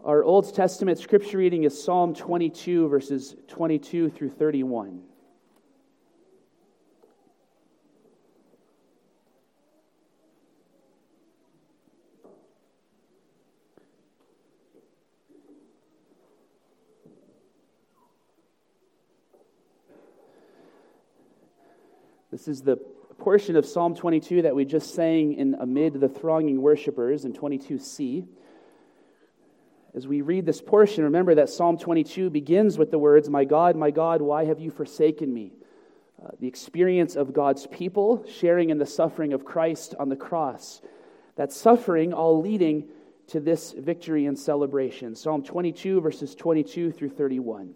Our Old Testament scripture reading is Psalm 22, verses 22 through 31. This is the portion of Psalm 22 that we just sang in amid the thronging worshipers in 22c. As we read this portion, remember that Psalm 22 begins with the words, my God, why have you forsaken me?" The experience of God's people sharing in the suffering of Christ on the cross. That suffering all leading to this victory and celebration. Psalm 22, verses 22 through 31.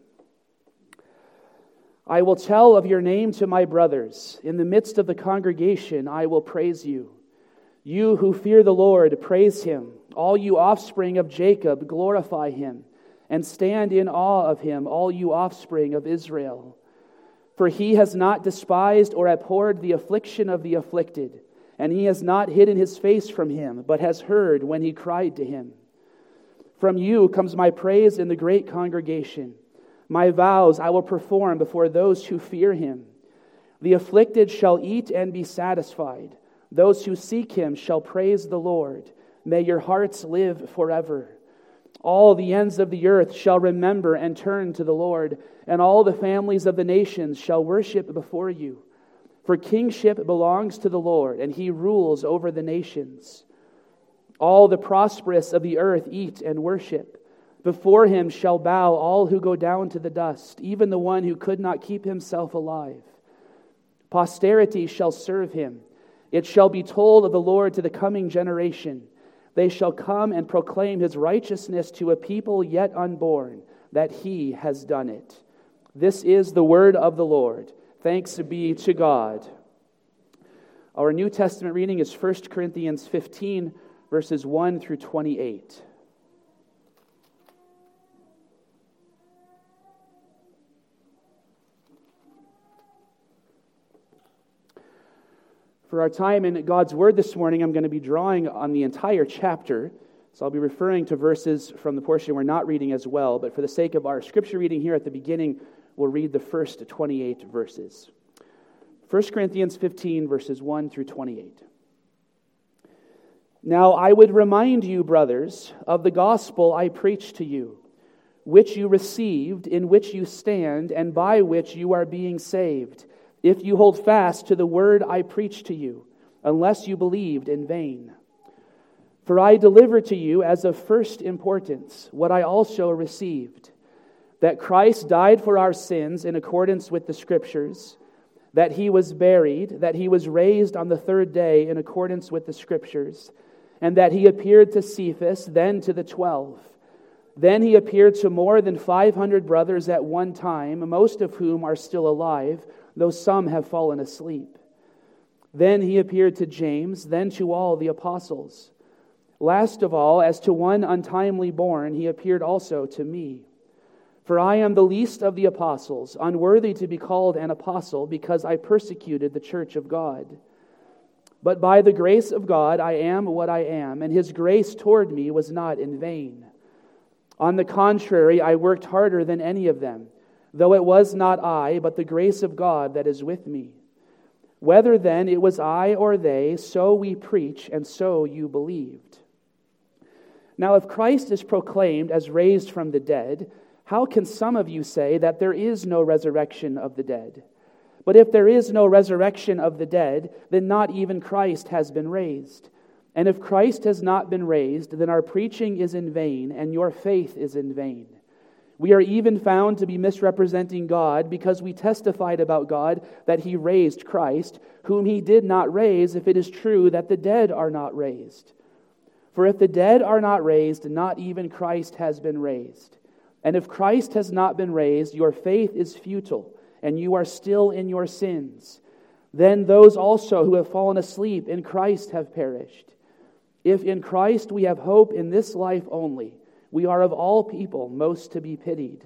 "I will tell of your name to my brothers. In the midst of the congregation, I will praise you. You who fear the Lord, praise him. All you offspring of Jacob, glorify him. And stand in awe of him, all you offspring of Israel. For he has not despised or abhorred the affliction of the afflicted, and he has not hidden his face from him, but has heard when he cried to him. From you comes my praise in the great congregation. My vows I will perform before those who fear him. The afflicted shall eat and be satisfied. Those who seek him shall praise the Lord. May your hearts live forever. All the ends of the earth shall remember and turn to the Lord, and all the families of the nations shall worship before you. For kingship belongs to the Lord, and he rules over the nations. All the prosperous of the earth eat and worship. Before him shall bow all who go down to the dust, even the one who could not keep himself alive. Posterity shall serve him. It shall be told of the Lord to the coming generation. They shall come and proclaim his righteousness to a people yet unborn, that he has done it. This is the word of the Lord. Thanks be to God." Our New Testament reading is 1 Corinthians 15, verses 1 through 28. For our time in God's Word this morning, I'm going to be drawing on the entire chapter. So I'll be referring to verses from the portion we're not reading as well. But for the sake of our scripture reading here at the beginning, we'll read the first 28 verses. 1 Corinthians 15, verses 1 through 28. "Now I would remind you, brothers, of the gospel I preached to you, which you received, in which you stand, and by which you are being saved, if you hold fast to the word I preached to you, unless you believed in vain. For I delivered to you as of first importance what I also received, that Christ died for our sins in accordance with the Scriptures, that he was buried, that he was raised on the third day in accordance with the Scriptures, and that he appeared to Cephas, then to the 12. Then he appeared to more than 500 brothers at one time, most of whom are still alive, though some have fallen asleep. Then he appeared to James, then to all the apostles. Last of all, as to one untimely born, he appeared also to me. For I am the least of the apostles, unworthy to be called an apostle, because I persecuted the church of God. But by the grace of God I am what I am, and his grace toward me was not in vain. On the contrary, I worked harder than any of them, though it was not I, but the grace of God that is with me. Whether then it was I or they, so we preach, and so you believed. Now if Christ is proclaimed as raised from the dead, how can some of you say that there is no resurrection of the dead? But if there is no resurrection of the dead, then not even Christ has been raised. And if Christ has not been raised, then our preaching is in vain, and your faith is in vain. We are even found to be misrepresenting God, because we testified about God that he raised Christ, whom he did not raise, if it is true that the dead are not raised. For if the dead are not raised, not even Christ has been raised. And if Christ has not been raised, your faith is futile, and you are still in your sins. Then those also who have fallen asleep in Christ have perished. If in Christ we have hope in this life only, we are of all people most to be pitied.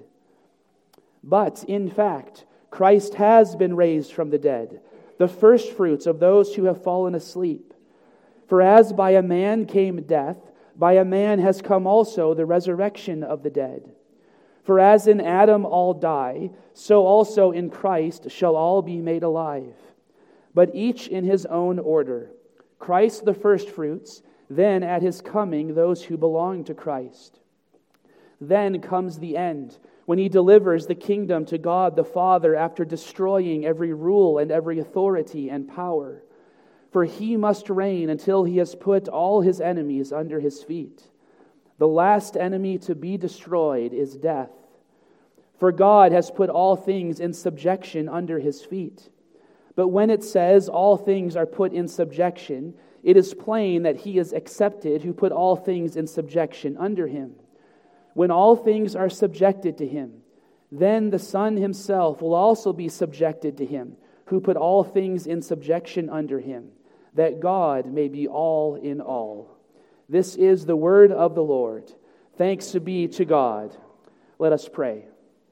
But in fact, Christ has been raised from the dead, the firstfruits of those who have fallen asleep. For as by a man came death, by a man has come also the resurrection of the dead. For as in Adam all die, so also in Christ shall all be made alive. But each in his own order. Christ the firstfruits, then at his coming those who belong to Christ. Then comes the end, when he delivers the kingdom to God the Father after destroying every rule and every authority and power. For he must reign until he has put all his enemies under his feet. The last enemy to be destroyed is death. For God has put all things in subjection under his feet. But when it says all things are put in subjection, it is plain that he is accepted who put all things in subjection under him. When all things are subjected to him, then the Son himself will also be subjected to him, who put all things in subjection under him, that God may be all in all. This is the word of the Lord. Thanks be to God. Let us pray.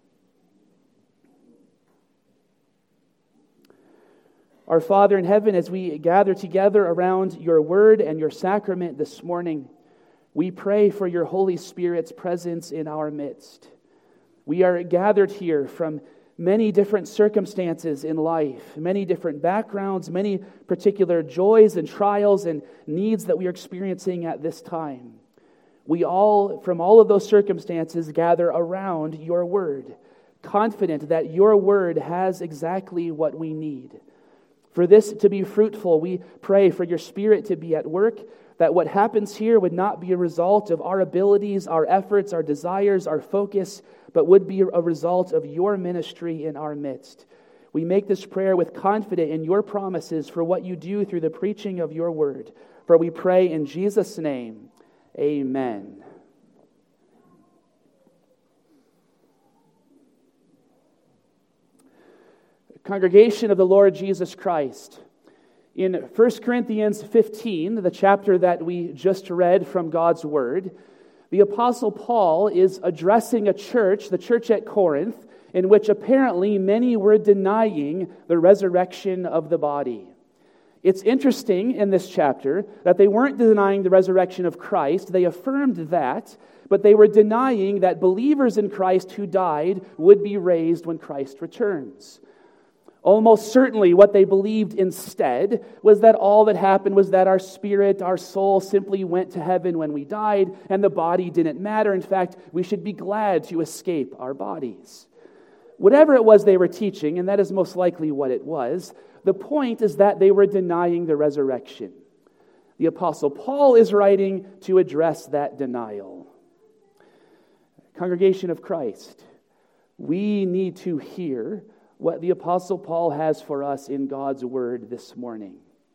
Our Father in heaven, as we gather together around your word and your sacrament this morning, we pray for your Holy Spirit's presence in our midst. We are gathered here from many different circumstances in life, many different backgrounds, many particular joys and trials and needs that we are experiencing at this time. We all, from all of those circumstances, gather around your word, confident that your word has exactly what we need. For this to be fruitful, we pray for your Spirit to be at work, that what happens here would not be a result of our abilities, our efforts, our desires, our focus, but would be a result of your ministry in our midst. We make this prayer with confidence in your promises for what you do through the preaching of your word. For we pray in Jesus' name, amen. Congregation of the Lord Jesus Christ. In 1 Corinthians 15, the chapter that we just read from God's Word, the Apostle Paul is addressing a church, the church at Corinth, in which apparently many were denying the resurrection of the body. It's interesting in this chapter that they weren't denying the resurrection of Christ, they affirmed that, but they were denying that believers in Christ who died would be raised when Christ returns. Almost certainly what they believed instead was that all that happened was that our spirit, our soul simply went to heaven when we died, and the body didn't matter. In fact, we should be glad to escape our bodies. Whatever it was they were teaching, and that is most likely what it was, the point is that they were denying the resurrection. The Apostle Paul is writing to address that denial. Congregation of Christ, we need to hear what the Apostle Paul has for us in God's Word this morning.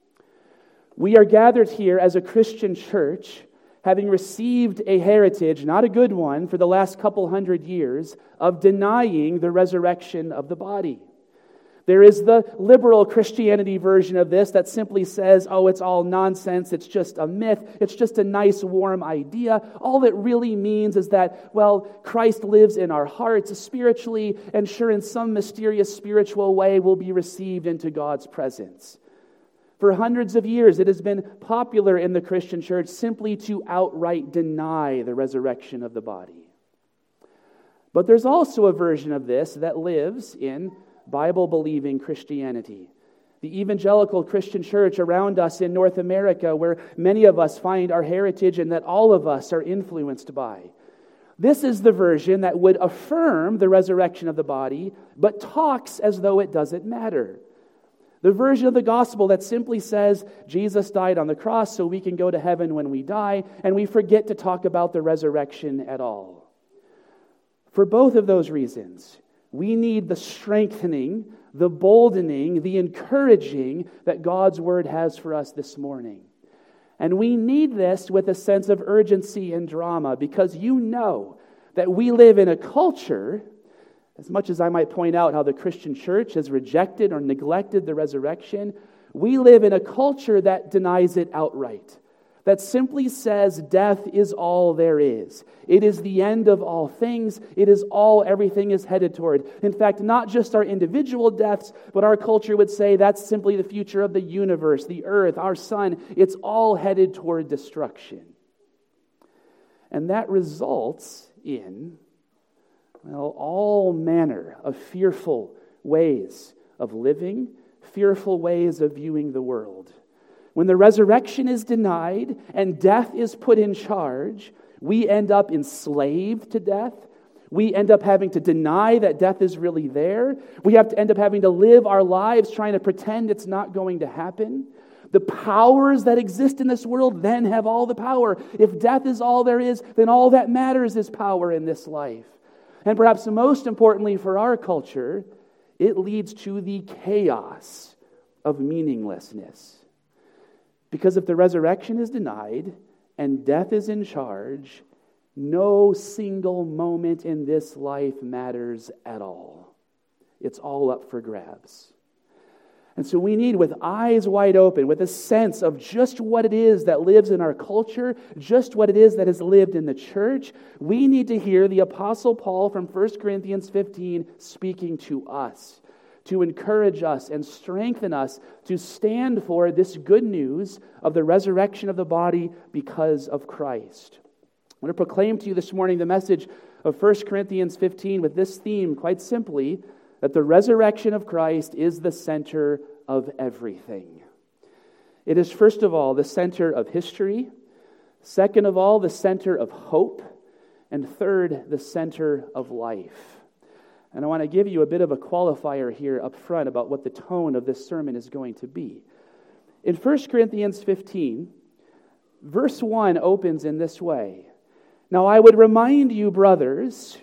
We are gathered here as a Christian church, having received a heritage, not a good one, for the last couple hundred years, of denying the resurrection of the body. There is the liberal Christianity version of this that simply says, oh, it's all nonsense, it's just a myth, it's just a nice, warm idea. All it really means is that, well, Christ lives in our hearts spiritually, and sure, in some mysterious spiritual way, we'll be received into God's presence. For hundreds of years, it has been popular in the Christian church simply to outright deny the resurrection of the body. But there's also a version of this that lives in Bible-believing Christianity. The evangelical Christian church around us in North America, where many of us find our heritage and that all of us are influenced by. This is the version that would affirm the resurrection of the body, but talks as though it doesn't matter. The version of the gospel that simply says, Jesus died on the cross so we can go to heaven when we die, and we forget to talk about the resurrection at all. For both of those reasons, we need the strengthening, the boldening, the encouraging that God's Word has for us this morning. And we need this with a sense of urgency and drama, because you know that we live in a culture, as much as I might point out how the Christian church has rejected or neglected the resurrection, we live in a culture that denies it outright. That simply says death is all there is. It is the end of all things. It is all everything is headed toward. In fact, not just our individual deaths, but our culture would say that's simply the future of the universe, the earth, our sun. It's all headed toward destruction. And that results in, all manner of fearful ways of living, fearful ways of viewing the world. When the resurrection is denied and death is put in charge, we end up enslaved to death. We end up having to deny that death is really there. We have to end up having to live our lives trying to pretend it's not going to happen. The powers that exist in this world then have all the power. If death is all there is, then all that matters is power in this life. And perhaps most importantly for our culture, it leads to the chaos of meaninglessness. Because if the resurrection is denied and death is in charge, no single moment in this life matters at all. It's all up for grabs. And so we need, with eyes wide open, with a sense of just what it is that lives in our culture, just what it is that has lived in the church, we need to hear the Apostle Paul from 1 Corinthians 15 speaking to us, to encourage us and strengthen us to stand for this good news of the resurrection of the body because of Christ. I want to proclaim to you this morning the message of 1 Corinthians 15 with this theme, quite simply, that the resurrection of Christ is the center of everything. It is, first of all, the center of history. Second of all, the center of hope. And third, the center of life. And I want to give you a bit of a qualifier here up front about what the tone of this sermon is going to be. In 1 Corinthians 15, verse 1 opens in this way. Now I would remind you, brothers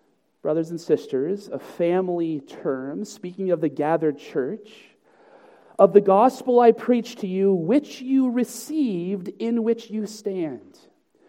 and sisters, a family term, speaking of the gathered church, of the gospel I preached to you, which you received, in which you stand.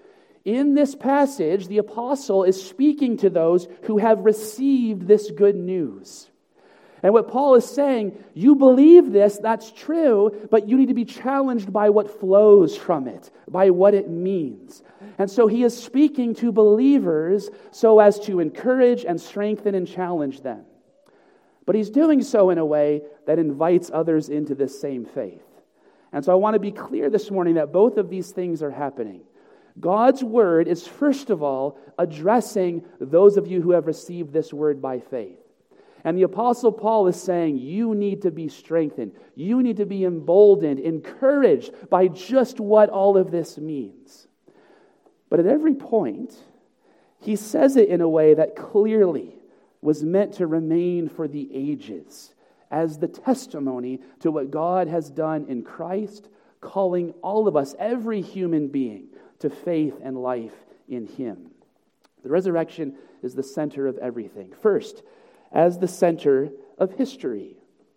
In this passage, the apostle is speaking to those who have received this good news. And what Paul is saying, you believe this, that's true, but you need to be challenged by what flows from it, by what it means. And so he is speaking to believers so as to encourage and strengthen and challenge them. But he's doing so in a way that invites others into this same faith. And so I want to be clear this morning that both of these things are happening. God's word is, first of all, addressing those of you who have received this word by faith. And the Apostle Paul is saying, you need to be strengthened. You need to be emboldened, encouraged by just what all of this means. But at every point, he says it in a way that clearly was meant to remain for the ages as the testimony to what God has done in Christ, calling all of us, every human being, to faith and life in Him. The resurrection is the center of everything. First, as the center of history.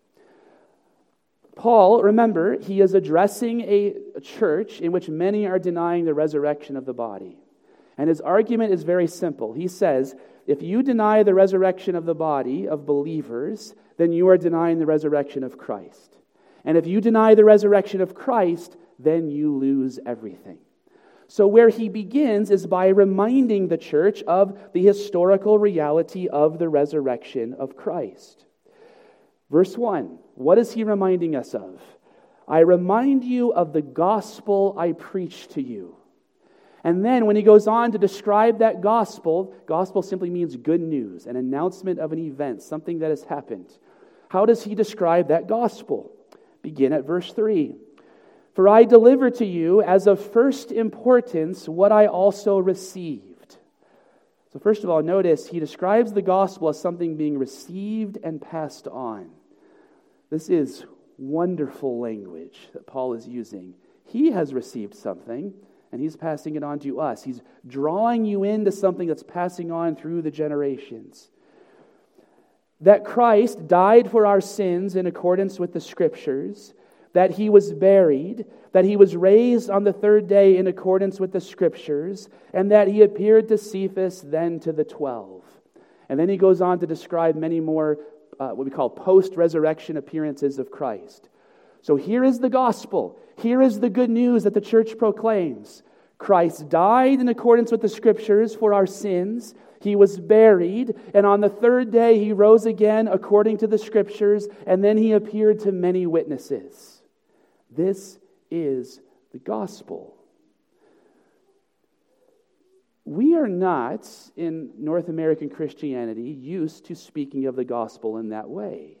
Paul, remember, he is addressing a church in which many are denying the resurrection of the body. And his argument is very simple. He says, if you deny the resurrection of the body of believers, then you are denying the resurrection of Christ. And if you deny the resurrection of Christ, then you lose everything. So where he begins is by reminding the church of the historical reality of the resurrection of Christ. Verse 1, what is he reminding us of? I remind you of the gospel I preached to you. And then when he goes on to describe that gospel simply means good news, an announcement of an event, something that has happened. How does he describe that gospel? Begin at verse 3. For I delivered to you as of first importance what I also received. So first of all, notice he describes the gospel as something being received and passed on. This is wonderful language that Paul is using. He has received something, and he's passing it on to us. He's drawing you into something that's passing on through the generations. That Christ died for our sins in accordance with the Scriptures, that he was buried, that he was raised on the third day in accordance with the Scriptures, and that he appeared to Cephas, then to the 12. And then he goes on to describe many more what we call post-resurrection appearances of Christ. So here is the gospel. Here is the good news that the church proclaims. Christ died in accordance with the Scriptures for our sins. He was buried, and on the third day he rose again according to the Scriptures, and then he appeared to many witnesses. This is the gospel. We are not, in North American Christianity, used to speaking of the gospel in that way.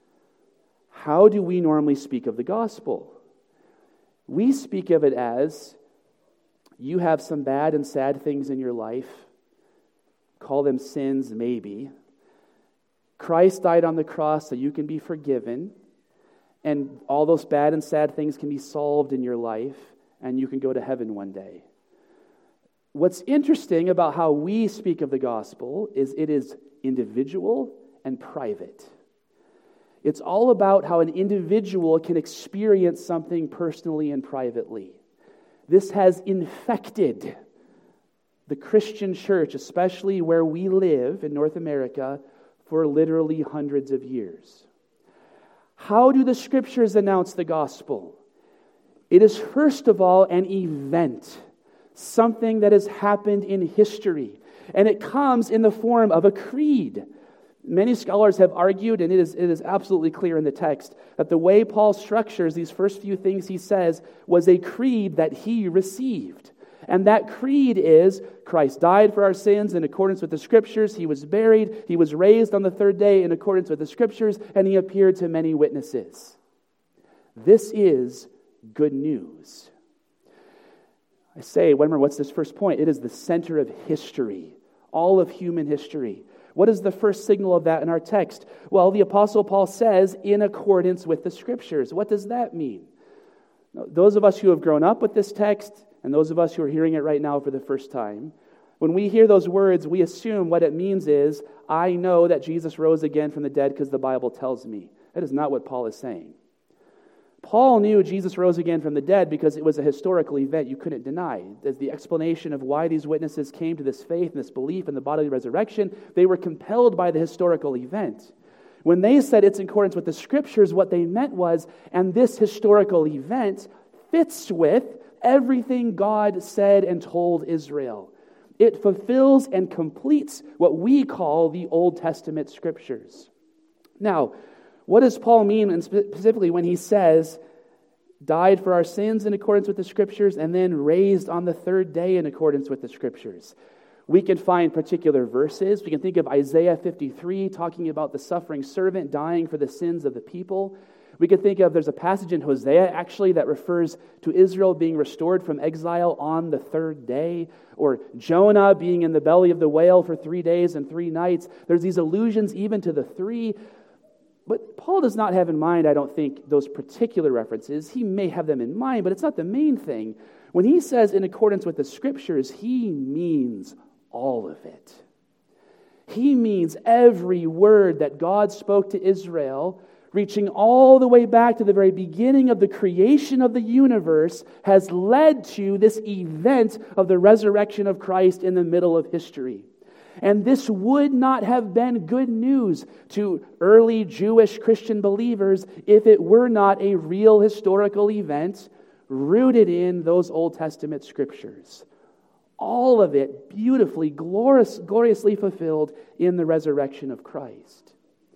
How do we normally speak of the gospel? We speak of it as, you have some bad and sad things in your life. Call them sins, maybe. Christ died on the cross so you can be forgiven, and all those bad and sad things can be solved in your life, and you can go to heaven one day. What's interesting about how we speak of the gospel is it is individual and private. It's all about how an individual can experience something personally and privately. This has infected the Christian church, especially where we live in North America, for literally hundreds of years. How do the Scriptures announce the gospel? It is first of all an event, something that has happened in history, and it comes in the form of a creed. Many scholars have argued, and it is absolutely clear in the text, that the way Paul structures these first few things he says was a creed that he received. And that creed is, Christ died for our sins in accordance with the Scriptures, He was buried, He was raised on the third day in accordance with the Scriptures, and He appeared to many witnesses. This is good news. I say, remember, what's this first point? It is the center of history, all of human history. What is the first signal of that in our text? Well, the Apostle Paul says, in accordance with the Scriptures. What does that mean? Those of us who have grown up with this text, and those of us who are hearing it right now for the first time, when we hear those words, we assume what it means is, I know that Jesus rose again from the dead because the Bible tells me. That is not what Paul is saying. Paul knew Jesus rose again from the dead because it was a historical event you couldn't deny. As the explanation of why these witnesses came to this faith and this belief in the bodily resurrection, they were compelled by the historical event. When they said it's in accordance with the Scriptures, what they meant was, and this historical event fits with everything God said and told Israel. It fulfills and completes what we call the Old Testament Scriptures. Now, what does Paul mean, and specifically when he says, died for our sins in accordance with the Scriptures, and then raised on the third day in accordance with the Scriptures? We can find particular verses. We can think of Isaiah 53 talking about the suffering servant dying for the sins of the people. We can think of, there's a passage in Hosea actually that refers to Israel being restored from exile on the third day, or Jonah being in the belly of the whale for 3 days and 3 nights. There's these allusions even to the three. But Paul does not have in mind, I don't think, those particular references. He may have them in mind, but it's not the main thing. When he says in accordance with the Scriptures, he means all of it. He means every word that God spoke to Israel, reaching all the way back to the very beginning of the creation of the universe, has led to this event of the resurrection of Christ in the middle of history. And this would not have been good news to early Jewish Christian believers if it were not a real historical event rooted in those Old Testament Scriptures. All of it beautifully, gloriously fulfilled in the resurrection of Christ.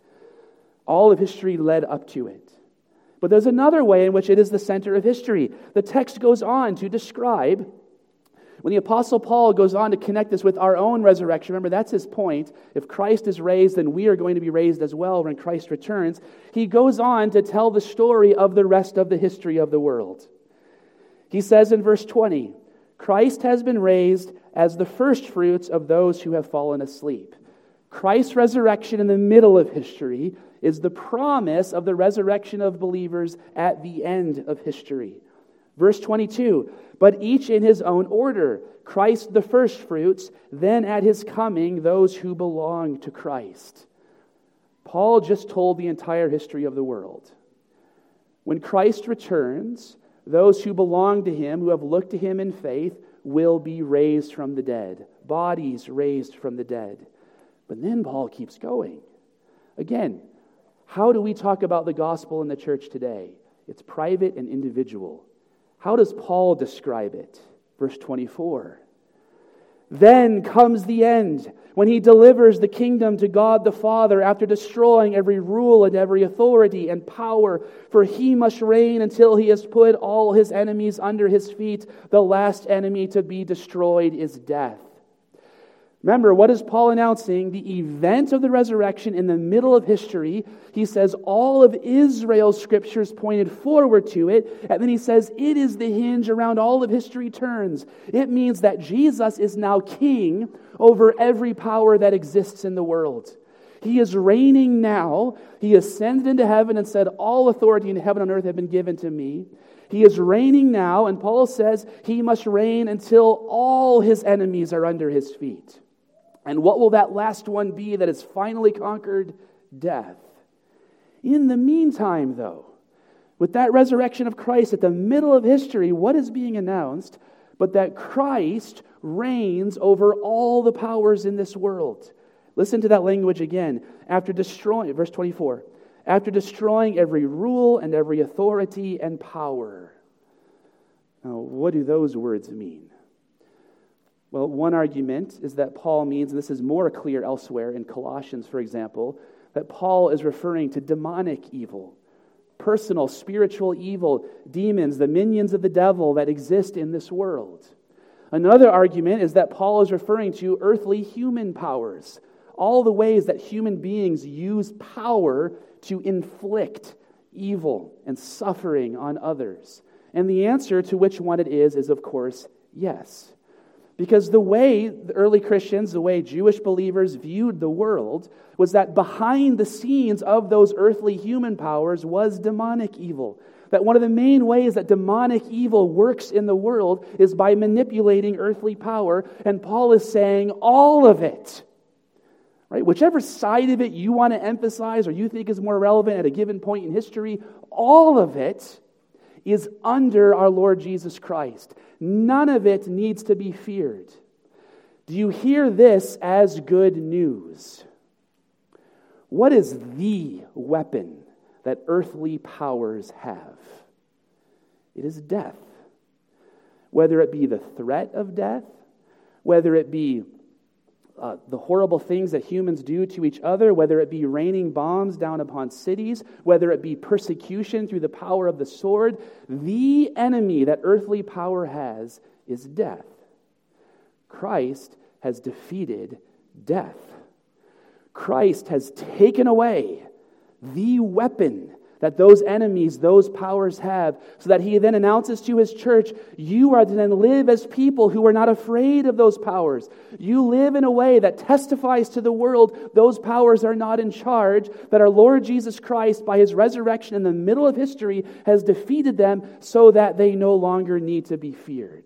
All of history led up to it. But there's another way in which it is the center of history. The text goes on to describe, when the Apostle Paul goes on to connect this with our own resurrection, remember that's his point. If Christ is raised, then we are going to be raised as well when Christ returns. He goes on to tell the story of the rest of the history of the world. He says in verse 20, Christ has been raised as the firstfruits of those who have fallen asleep. Christ's resurrection in the middle of history is the promise of the resurrection of believers at the end of history. Verse 22, but each in his own order, Christ the firstfruits, then at his coming those who belong to Christ. Paul just told the entire history of the world. When Christ returns, those who belong to him, who have looked to him in faith, will be raised from the dead. Bodies raised from the dead. But then Paul keeps going. Again, how do we talk about the gospel in the church today? It's private and individual. How does Paul describe it? Verse 24. Then comes the end, when he delivers the kingdom to God the Father after destroying every rule and every authority and power, for he must reign until he has put all his enemies under his feet. The last enemy to be destroyed is death. Remember, what is Paul announcing? The event of the resurrection in the middle of history. He says all of Israel's scriptures pointed forward to it, and then he says it is the hinge around all of history turns. It means that Jesus is now king over every power that exists in the world. He is reigning now. He ascended into heaven and said, all authority in heaven and earth have been given to me. He is reigning now, and Paul says he must reign until all his enemies are under his feet. And what will that last one be that is finally conquered? Death. In the meantime, though, with that resurrection of Christ at the middle of history, what is being announced? But that Christ reigns over all the powers in this world. Listen to that language again. After destroying, verse 24, after destroying every rule and every authority and power. Now, what do those words mean? Well, one argument is that Paul means, and this is more clear elsewhere in Colossians, for example, that Paul is referring to demonic evil, personal, spiritual evil, demons, the minions of the devil that exist in this world. Another argument is that Paul is referring to earthly human powers, all the ways that human beings use power to inflict evil and suffering on others. And the answer to which one it is of course, yes. Because the way the early Christians, the way Jewish believers viewed the world, was that behind the scenes of those earthly human powers was demonic evil. That one of the main ways that demonic evil works in the world is by manipulating earthly power. And Paul is saying all of it. Right? Whichever side of it you want to emphasize or you think is more relevant at a given point in history, all of it is under our Lord Jesus Christ. None of it needs to be feared. Do you hear this as good news? What is the weapon that earthly powers have? It is death. Whether it be the threat of death, whether it be the horrible things that humans do to each other, whether it be raining bombs down upon cities, whether it be persecution through the power of the sword, the enemy that earthly power has is death. Christ has defeated death. Christ has taken away the weapon that those enemies, those powers have, so that he then announces to his church, you are to then live as people who are not afraid of those powers. You live in a way that testifies to the world those powers are not in charge, that our Lord Jesus Christ, by his resurrection in the middle of history, has defeated them so that they no longer need to be feared.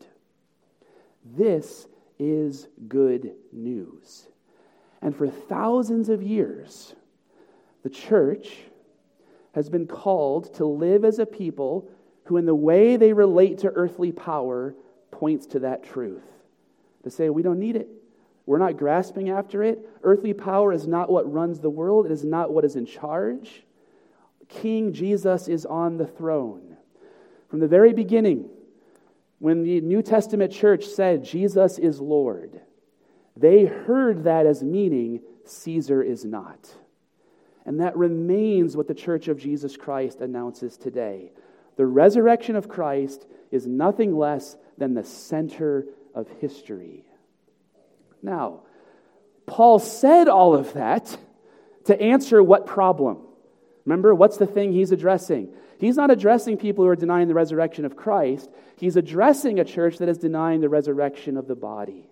This is good news. And for thousands of years, the church has been called to live as a people who, in the way they relate to earthly power, points to that truth. To say, we don't need it. We're not grasping after it. Earthly power is not what runs the world. It is not what is in charge. King Jesus is on the throne. From the very beginning, when the New Testament church said Jesus is Lord, they heard that as meaning Caesar is not. And that remains what the Church of Jesus Christ announces today. The resurrection of Christ is nothing less than the center of history. Now, Paul said all of that to answer what problem? Remember, what's the thing he's addressing? He's not addressing people who are denying the resurrection of Christ. He's addressing a church that is denying the resurrection of the body.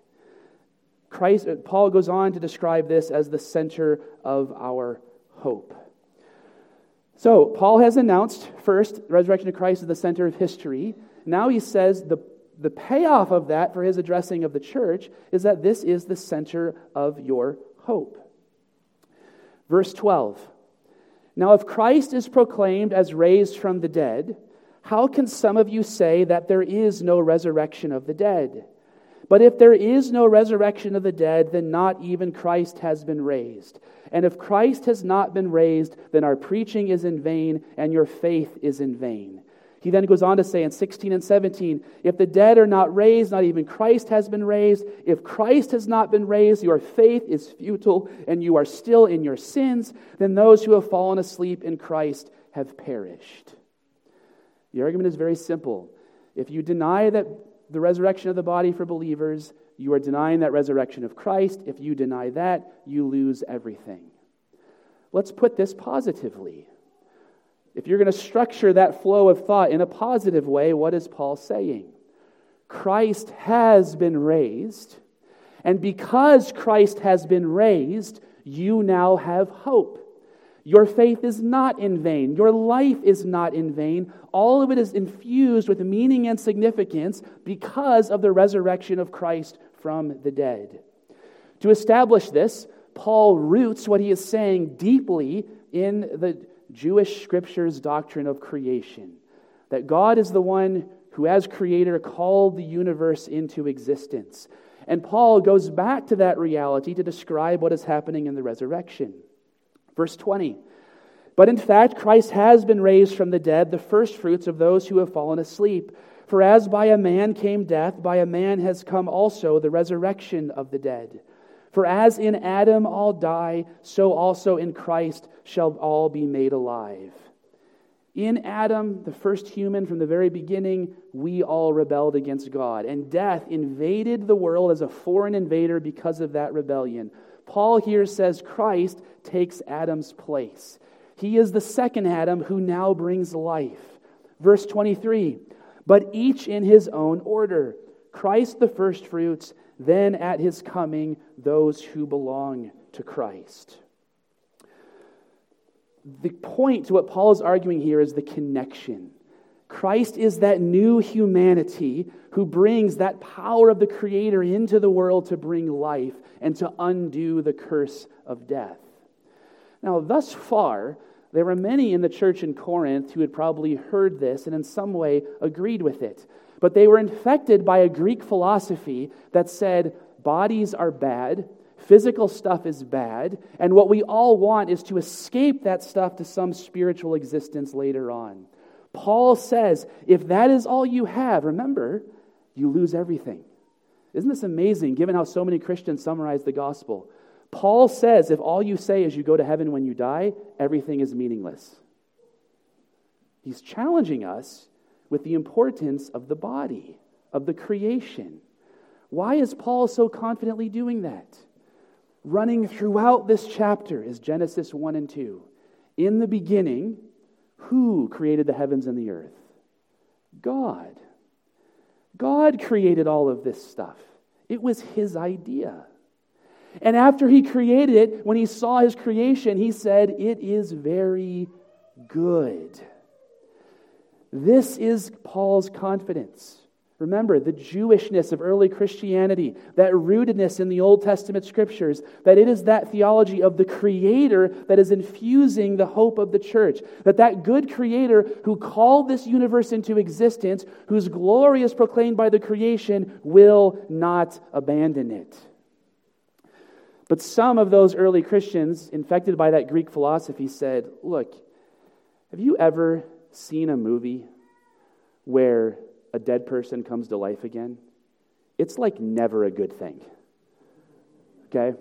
Paul goes on to describe this as the center of our hope. So, Paul has announced, first, the resurrection of Christ is the center of history. Now he says the payoff of that for his addressing of the church is that this is the center of your hope. Verse 12. Now, if Christ is proclaimed as raised from the dead, how can some of you say that there is no resurrection of the dead? But if there is no resurrection of the dead, then not even Christ has been raised. And if Christ has not been raised, then our preaching is in vain, and your faith is in vain. He then goes on to say in 16 and 17, if the dead are not raised, not even Christ has been raised. If Christ has not been raised, your faith is futile, and you are still in your sins. Then those who have fallen asleep in Christ have perished. The argument is very simple. If you deny that the resurrection of the body for believers, you are denying that resurrection of Christ. If you deny that, you lose everything. Let's put this positively. If you're going to structure that flow of thought in a positive way, what is Paul saying? Christ has been raised, and because Christ has been raised, you now have hope. Your faith is not in vain. Your life is not in vain. All of it is infused with meaning and significance because of the resurrection of Christ from the dead. To establish this, Paul roots what he is saying deeply in the Jewish scriptures' doctrine of creation, that God is the one who, as creator, called the universe into existence. And Paul goes back to that reality to describe what is happening in the resurrection. Verse 20, but in fact, Christ has been raised from the dead, the firstfruits of those who have fallen asleep. For as by a man came death, by a man has come also the resurrection of the dead. For as in Adam all die, so also in Christ shall all be made alive. In Adam, the first human from the very beginning, we all rebelled against God. And death invaded the world as a foreign invader because of that rebellion. Paul here says Christ takes Adam's place. He is the second Adam who now brings life. Verse 23, but each in his own order. Christ the firstfruits, then at his coming, those who belong to Christ. The point to what Paul is arguing here is the connection. Christ is that new humanity who brings that power of the Creator into the world to bring life and to undo the curse of death. Now, thus far, there were many in the church in Corinth who had probably heard this and in some way agreed with it. But they were infected by a Greek philosophy that said bodies are bad, physical stuff is bad, and what we all want is to escape that stuff to some spiritual existence later on. Paul says, if that is all you have, remember, you lose everything. Isn't this amazing, given how so many Christians summarize the gospel? Paul says, if all you say is you go to heaven when you die, everything is meaningless. He's challenging us with the importance of the body, of the creation. Why is Paul so confidently doing that? Running throughout this chapter is Genesis 1 and 2. In the beginning, who created the heavens and the earth? God. God created all of this stuff. It was His idea. And after He created it, when He saw His creation, He said, it is very good. This is Paul's confidence. Remember, the Jewishness of early Christianity, that rootedness in the Old Testament scriptures, that it is that theology of the Creator that is infusing the hope of the church. That good Creator who called this universe into existence, whose glory is proclaimed by the creation, will not abandon it. But some of those early Christians, infected by that Greek philosophy, said, look, have you ever seen a movie where a dead person comes to life again? It's like never a good thing. Okay?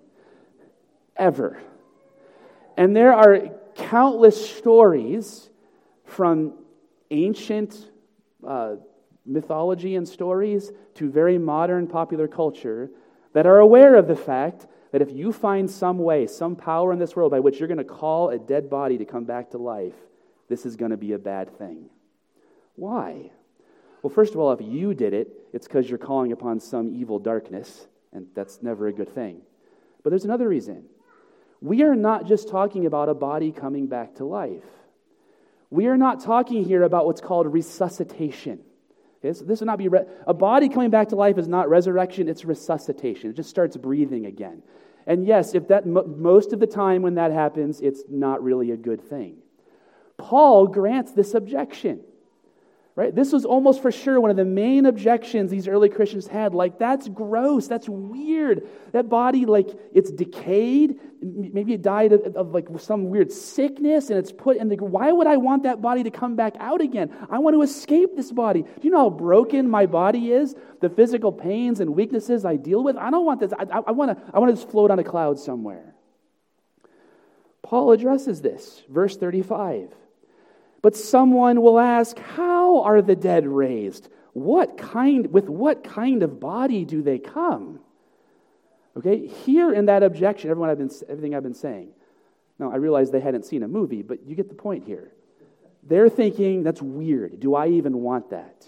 Ever. And there are countless stories from ancient mythology and stories to very modern popular culture that are aware of the fact that if you find some way, some power in this world by which you're going to call a dead body to come back to life, this is going to be a bad thing. Why? Well, first of all, if you did it, it's because you're calling upon some evil darkness, and that's never a good thing. But there's another reason. We are not just talking about a body coming back to life. We are not talking here about what's called resuscitation. Okay, so this would not be a body coming back to life is not resurrection, it's resuscitation. It just starts breathing again. And yes, if that most of the time when that happens, it's not really a good thing. Paul grants this objection. Right? This was almost for sure one of the main objections these early Christians had. Like, that's gross. That's weird. That body, like, it's decayed. Maybe it died of like some weird sickness, and it's put in the... Why would I want that body to come back out again? I want to escape this body. Do you know how broken my body is? The physical pains and weaknesses I deal with? I don't want this. I want to just float on a cloud somewhere. Paul addresses this. Verse 35. But someone will ask, how are the dead raised? with what kind of body do they come? Okay, here in that objection, everything I've been saying. Now, I realize they hadn't seen a movie, but you get the point here. They're thinking, that's weird. Do I even want that?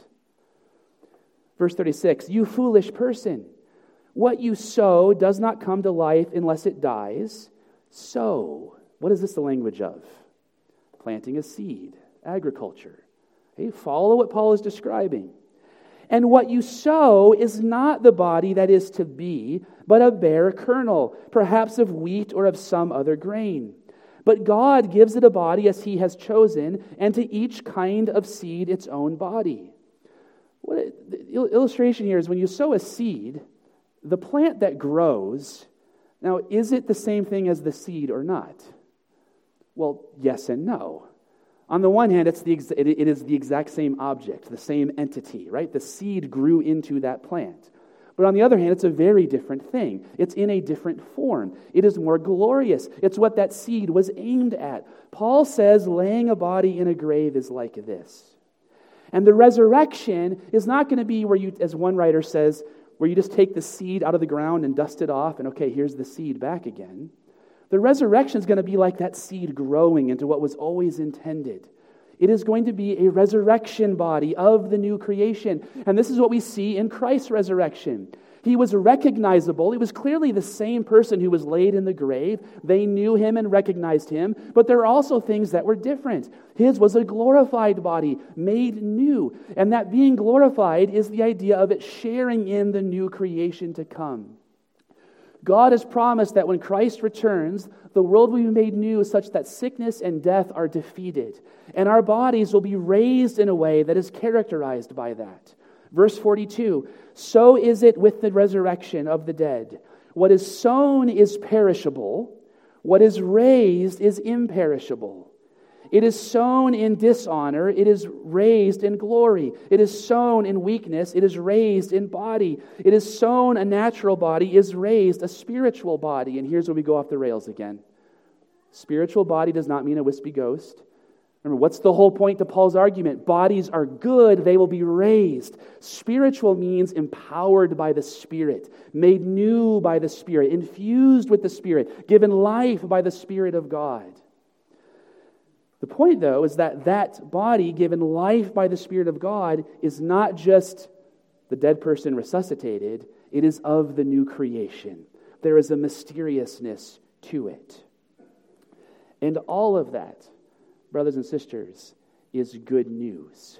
Verse 36, you foolish person, what you sow does not come to life unless it dies. Sow. What is this the language of? Planting a seed, agriculture. Okay, follow what Paul is describing. And what you sow is not the body that is to be, but a bare kernel, perhaps of wheat or of some other grain. But God gives it a body as He has chosen, and to each kind of seed its own body. The illustration here is when you sow a seed, the plant that grows, now is it the same thing as the seed or not? Well, yes and no. On the one hand, it is the exact same object, the same entity, right? The seed grew into that plant. But on the other hand, it's a very different thing. It's in a different form. It is more glorious. It's what that seed was aimed at. Paul says laying a body in a grave is like this. And the resurrection is not going to be where you, as one writer says, where you just take the seed out of the ground and dust it off and okay, here's the seed back again. The resurrection is going to be like that seed growing into what was always intended. It is going to be a resurrection body of the new creation. And this is what we see in Christ's resurrection. He was recognizable. He was clearly the same person who was laid in the grave. They knew Him and recognized Him. But there are also things that were different. His was a glorified body, made new. And that being glorified is the idea of it sharing in the new creation to come. God has promised that when Christ returns, the world will be made new such that sickness and death are defeated, and our bodies will be raised in a way that is characterized by that. Verse 42, so is it with the resurrection of the dead. What is sown is perishable, what is raised is imperishable. It is sown in dishonor, it is raised in glory. It is sown in weakness, it is raised in body. It is sown a natural body, is raised a spiritual body. And here's where we go off the rails again. Spiritual body does not mean a wispy ghost. Remember, what's the whole point to Paul's argument? Bodies are good, they will be raised. Spiritual means empowered by the Spirit, made new by the Spirit, infused with the Spirit, given life by the Spirit of God. The point, though, is that body given life by the Spirit of God is not just the dead person resuscitated, it is of the new creation. There is a mysteriousness to it. And all of that, brothers and sisters, is good news.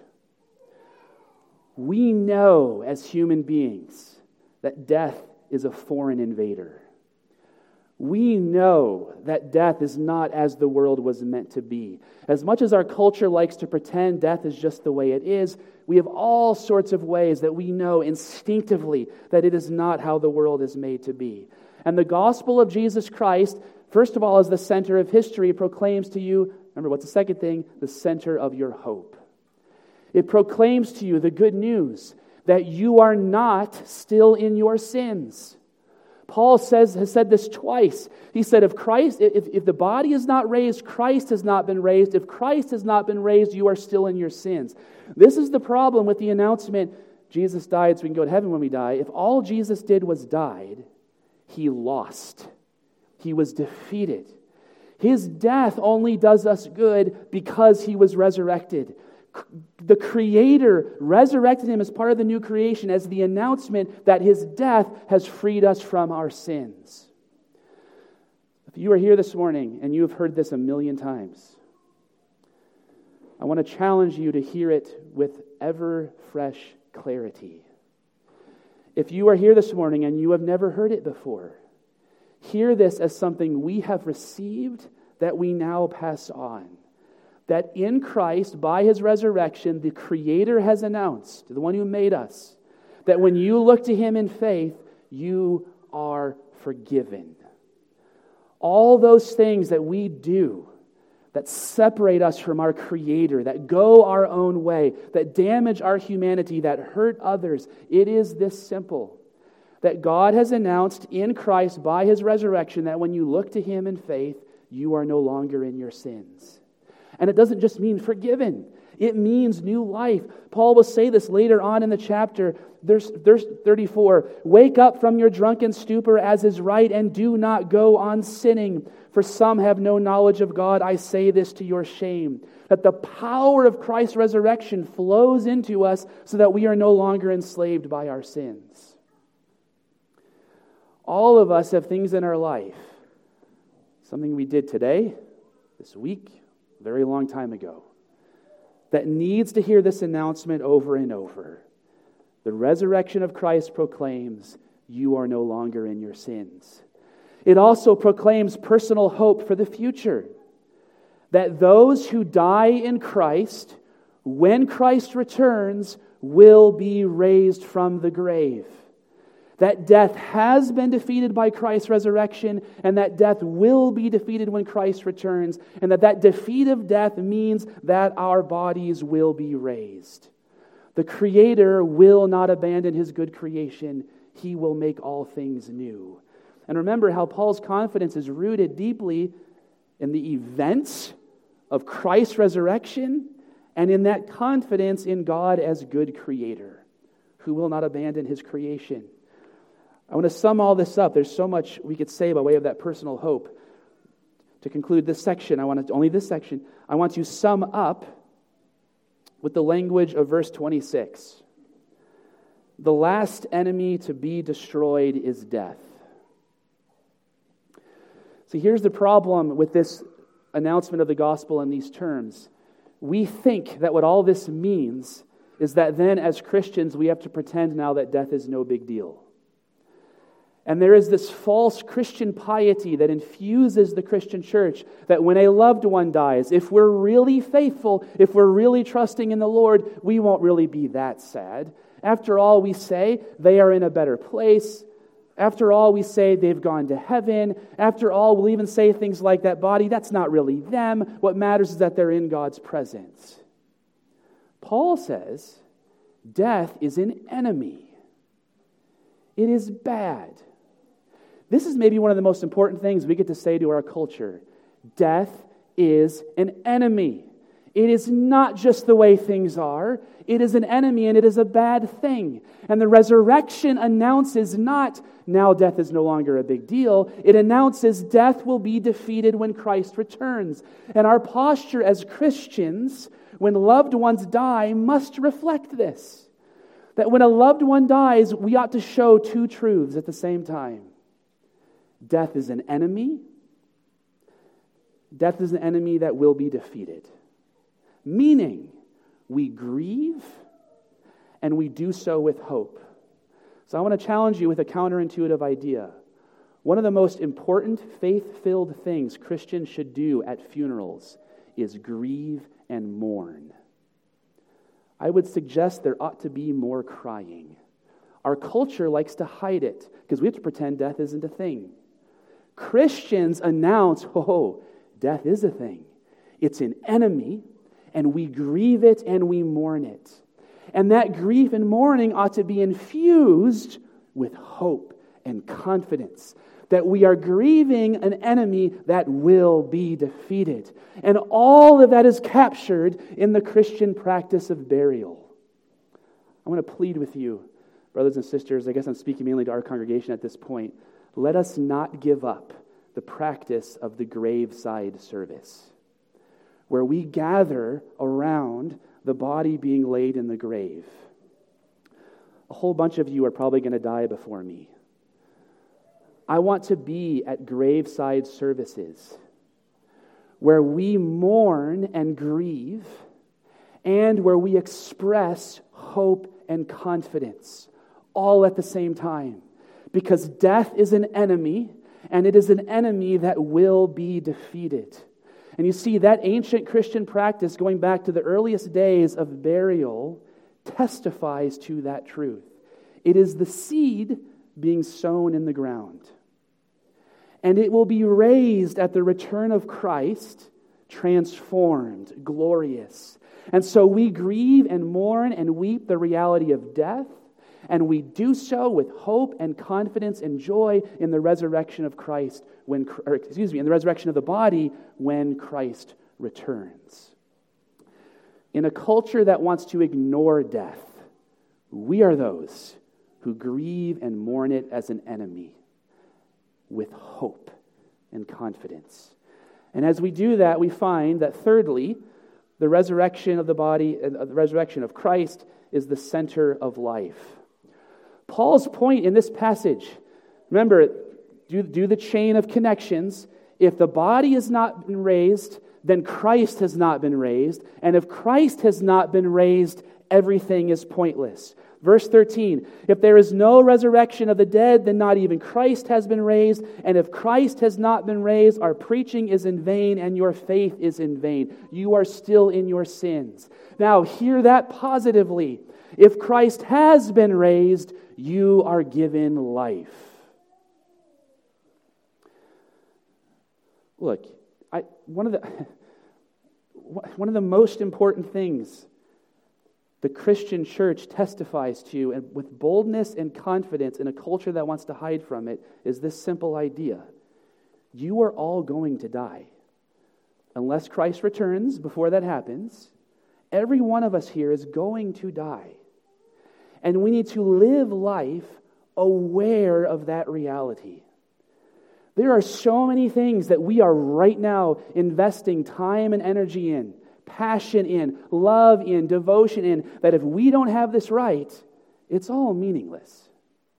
We know as human beings that death is a foreign invader. We know that death is not as the world was meant to be. As much as our culture likes to pretend death is just the way it is, we have all sorts of ways that we know instinctively that it is not how the world is made to be. And the gospel of Jesus Christ, first of all, as the center of history, proclaims to you, remember, what's the second thing? The center of your hope. It proclaims to you the good news that you are not still in your sins. Paul has said this twice. He said, if the body is not raised, Christ has not been raised. If Christ has not been raised, you are still in your sins. This is the problem with the announcement, Jesus died so we can go to heaven when we die. If all Jesus did was died, He lost. He was defeated. His death only does us good because He was resurrected. The Creator resurrected Him as part of the new creation as the announcement that His death has freed us from our sins. If you are here this morning and you have heard this a million times, I want to challenge you to hear it with ever fresh clarity. If you are here this morning and you have never heard it before, hear this as something we have received that we now pass on. That in Christ, by His resurrection, the Creator has announced, the one who made us, that when you look to Him in faith, you are forgiven. All those things that we do that separate us from our Creator, that go our own way, that damage our humanity, that hurt others, it is this simple. That God has announced in Christ, by His resurrection, that when you look to Him in faith, you are no longer in your sins. And it doesn't just mean forgiven. It means new life. Paul will say this later on in the chapter, verse 34. Wake up from your drunken stupor as is right, and do not go on sinning. For some have no knowledge of God. I say this to your shame. That the power of Christ's resurrection flows into us so that we are no longer enslaved by our sins. All of us have things in our life. Something we did today, this week, a very long time ago, that needs to hear this announcement over and over. The resurrection of Christ proclaims, you are no longer in your sins. It also proclaims personal hope for the future. That those who die in Christ, when Christ returns, will be raised from the grave. That death has been defeated by Christ's resurrection, and that death will be defeated when Christ returns, and that defeat of death means that our bodies will be raised. The Creator will not abandon His good creation. He will make all things new. And remember how Paul's confidence is rooted deeply in the events of Christ's resurrection, and in that confidence in God as good Creator, who will not abandon His creation. I want to sum all this up. There's so much we could say by way of that personal hope. To conclude this section, I want to sum up with the language of verse 26. The last enemy to be destroyed is death. See, here's the problem with this announcement of the gospel in these terms. We think that what all this means is that then as Christians we have to pretend now that death is no big deal. And there is this false Christian piety that infuses the Christian church that when a loved one dies, if we're really faithful, if we're really trusting in the Lord, we won't really be that sad. After all, we say they are in a better place. After all, we say they've gone to heaven. After all, we'll even say things like that body, that's not really them. What matters is that they're in God's presence. Paul says death is an enemy. It is bad. This is maybe one of the most important things we get to say to our culture. Death is an enemy. It is not just the way things are. It is an enemy and it is a bad thing. And the resurrection announces not, now death is no longer a big deal. It announces death will be defeated when Christ returns. And our posture as Christians, when loved ones die, must reflect this. That when a loved one dies, we ought to show two truths at the same time. Death is an enemy. Death is an enemy that will be defeated. Meaning, we grieve and we do so with hope. So I want to challenge you with a counterintuitive idea. One of the most important faith-filled things Christians should do at funerals is grieve and mourn. I would suggest there ought to be more crying. Our culture likes to hide it because we have to pretend death isn't a thing. Christians announce, death is a thing. It's an enemy, and we grieve it and we mourn it. And that grief and mourning ought to be infused with hope and confidence that we are grieving an enemy that will be defeated. And all of that is captured in the Christian practice of burial. I want to plead with you, brothers and sisters, I guess I'm speaking mainly to our congregation at this point. Let us not give up the practice of the graveside service, where we gather around the body being laid in the grave. A whole bunch of you are probably going to die before me. I want to be at graveside services where we mourn and grieve and where we express hope and confidence all at the same time. Because death is an enemy, and it is an enemy that will be defeated. And you see, that ancient Christian practice going back to the earliest days of burial testifies to that truth. It is the seed being sown in the ground. And it will be raised at the return of Christ, transformed, glorious. And so we grieve and mourn and weep the reality of death, and we do so with hope and confidence and joy in the resurrection of Christ in the resurrection of the body when Christ returns. In a culture that wants to ignore death, we are those who grieve and mourn it as an enemy with hope and confidence. And as we do that, we find that thirdly, the resurrection of the body, the resurrection of Christ is the center of life. Paul's point in this passage, remember, do the chain of connections. If the body has not been raised, then Christ has not been raised. And if Christ has not been raised, everything is pointless. Verse 13, if there is no resurrection of the dead, then not even Christ has been raised. And if Christ has not been raised, our preaching is in vain and your faith is in vain. You are still in your sins. Now, hear that positively. If Christ has been raised, you are given life. Look, one of the most important things the Christian church testifies to, and with boldness and confidence in a culture that wants to hide from it, is this simple idea. You are all going to die. Unless Christ returns before that happens, every one of us here is going to die. And we need to live life aware of that reality. There are so many things that we are right now investing time and energy in, passion in, love in, devotion in, that if we don't have this right, it's all meaningless.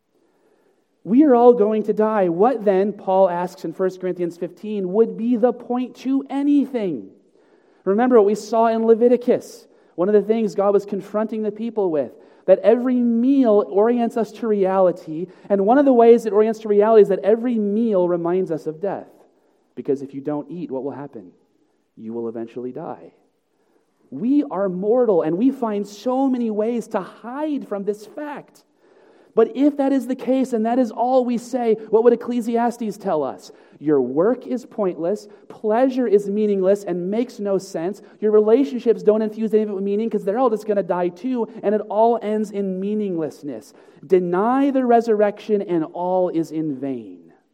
We are all going to die. What then, Paul asks in 1 Corinthians 15, would be the point to anything? Remember what we saw in Leviticus. One of the things God was confronting the people with, that every meal orients us to reality, and one of the ways it orients to reality is that every meal reminds us of death. Because if you don't eat, what will happen? You will eventually die. We are mortal, and we find so many ways to hide from this fact. But if that is the case, and that is all we say, what would Ecclesiastes tell us? Your work is pointless, pleasure is meaningless and makes no sense, your relationships don't infuse any of it with meaning because they're all just going to die too, and it all ends in meaninglessness. Deny the resurrection and all is in vain.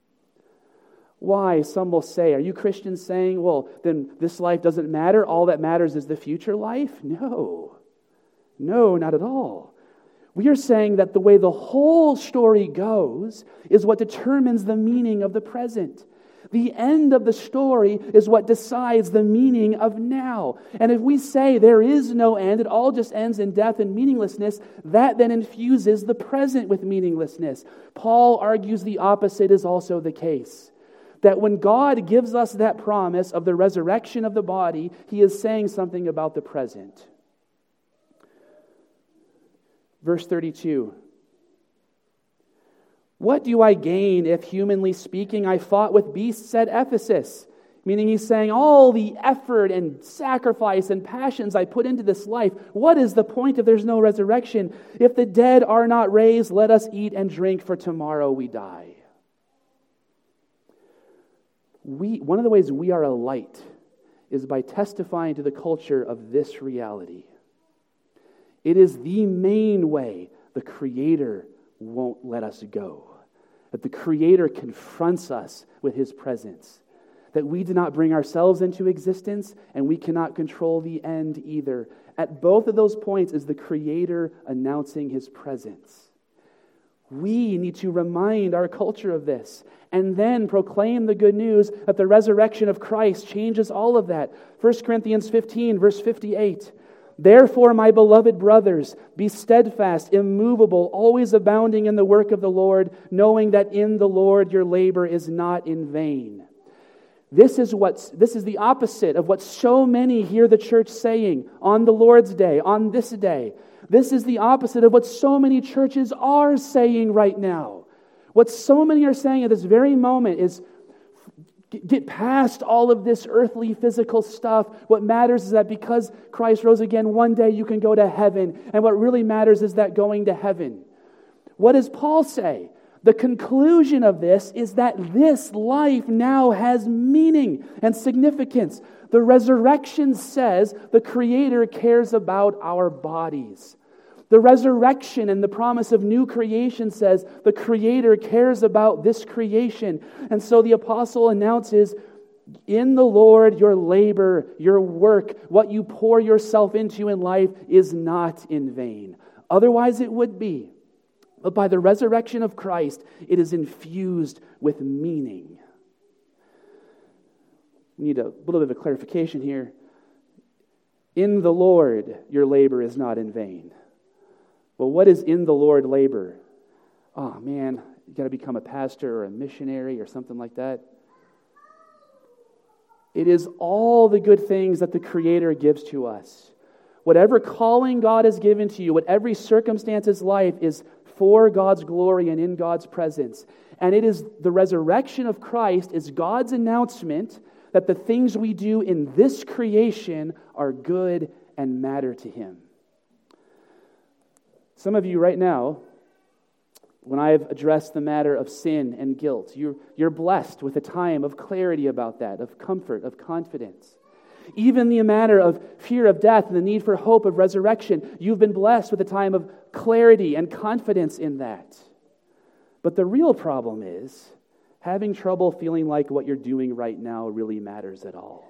Why? Some will say, are you Christians saying, well, then this life doesn't matter, all that matters is the future life? No, not at all. We are saying that the way the whole story goes is what determines the meaning of the present. The end of the story is what decides the meaning of now. And if we say there is no end, it all just ends in death and meaninglessness, that then infuses the present with meaninglessness. Paul argues the opposite is also the case. That when God gives us that promise of the resurrection of the body, He is saying something about the present. Verse 32. What do I gain if, humanly speaking, I fought with beasts at Ephesus? Meaning he's saying all the effort and sacrifice and passions I put into this life, what is the point if there's no resurrection? If the dead are not raised, let us eat and drink, for tomorrow we die. One of the ways we are a light is by testifying to the culture of this reality. It is the main way the Creator won't let us go. That the Creator confronts us with His presence. That we do not bring ourselves into existence and we cannot control the end either. At both of those points is the Creator announcing His presence. We need to remind our culture of this and then proclaim the good news that the resurrection of Christ changes all of that. 1 Corinthians 15, verse 58. Therefore, my beloved brothers, be steadfast, immovable, always abounding in the work of the Lord, knowing that in the Lord your labor is not in vain. This is the opposite of what so many hear the church saying on the Lord's Day, on this day. This is the opposite of what so many churches are saying right now. What so many are saying at this very moment is get past all of this earthly, physical stuff. What matters is that because Christ rose again, one day you can go to heaven. And what really matters is that going to heaven. What does Paul say? The conclusion of this is that this life now has meaning and significance. The resurrection says the Creator cares about our bodies. The resurrection and the promise of new creation says the Creator cares about this creation. And so the apostle announces In the Lord, your labor, your work, what you pour yourself into in life is not in vain. Otherwise, it would be. But by the resurrection of Christ, it is infused with meaning. We need a little bit of a clarification here. In the Lord, your labor is not in vain. Well, what is in the Lord labor? Oh man, you got to become a pastor or a missionary or something like that. It is all the good things that the Creator gives to us. Whatever calling God has given to you, whatever circumstances life is for God's glory and in God's presence. And it is the resurrection of Christ is God's announcement that the things we do in this creation are good and matter to Him. Some of you right now, when I've addressed the matter of sin and guilt, you're blessed with a time of clarity about that, of comfort, of confidence. Even the matter of fear of death and the need for hope of resurrection, you've been blessed with a time of clarity and confidence in that. But the real problem is having trouble feeling like what you're doing right now really matters at all.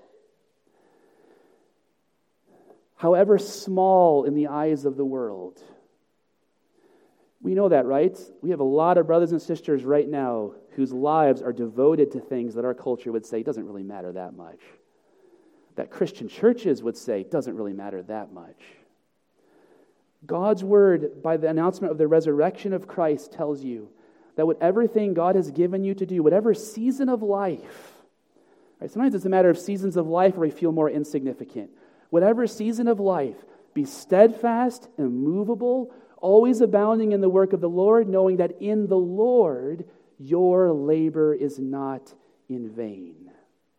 However small in the eyes of the world, we know that, right? We have a lot of brothers and sisters right now whose lives are devoted to things that our culture would say doesn't really matter that much. That Christian churches would say doesn't really matter that much. God's word, by the announcement of the resurrection of Christ, tells you that whatever thing God has given you to do, whatever season of life, right? Sometimes it's a matter of seasons of life where we feel more insignificant. Whatever season of life, be steadfast, immovable, always abounding in the work of the Lord, knowing that in the Lord your labor is not in vain.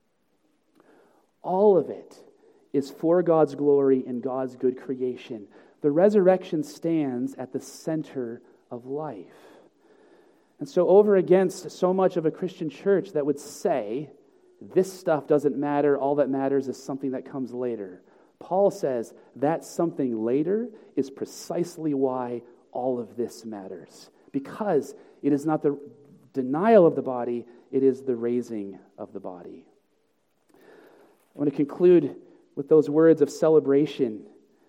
All of it is for God's glory and God's good creation. The resurrection stands at the center of life. And so over against so much of a Christian church that would say, this stuff doesn't matter, all that matters is something that comes later. Paul says that something later is precisely why all of this matters. Because it is not the denial of the body, it is the raising of the body. I want to conclude with those words of celebration.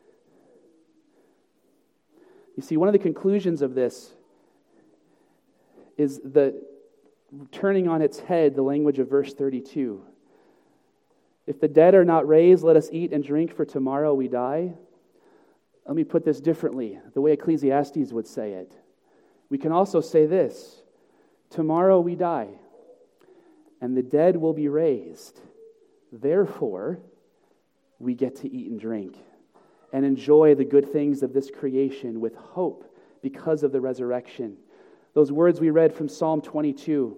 You see, one of the conclusions of this is the turning on its head the language of verse 32. If the dead are not raised, let us eat and drink, for tomorrow we die. Let me put this differently, the way Ecclesiastes would say it. We can also say this: tomorrow we die, and the dead will be raised. Therefore, we get to eat and drink and enjoy the good things of this creation with hope because of the resurrection. Those words we read from Psalm 22.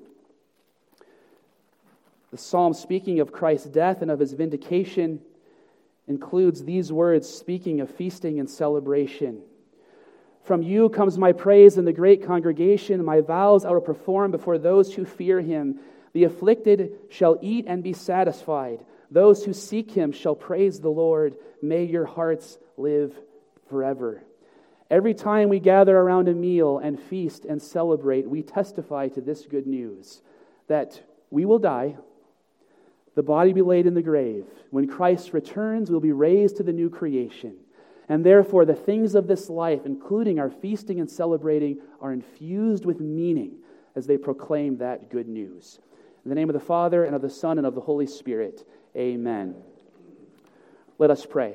The psalm speaking of Christ's death and of His vindication includes these words speaking of feasting and celebration. From you comes my praise in the great congregation. My vows I will perform before those who fear Him. The afflicted shall eat and be satisfied. Those who seek Him shall praise the Lord. May your hearts live forever. Every time we gather around a meal and feast and celebrate, we testify to this good news, that we will die, the body be laid in the grave. When Christ returns, we'll be raised to the new creation. And therefore, the things of this life, including our feasting and celebrating, are infused with meaning as they proclaim that good news. In the name of the Father, and of the Son, and of the Holy Spirit, amen. Let us pray.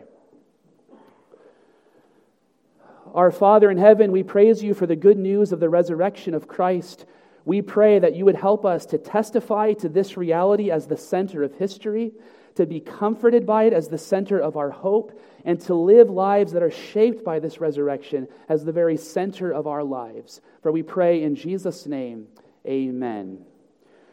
Our Father in heaven, we praise you for the good news of the resurrection of Christ. We pray that you would help us to testify to this reality as the center of history, to be comforted by it as the center of our hope, and to live lives that are shaped by this resurrection as the very center of our lives. For we pray in Jesus' name, amen.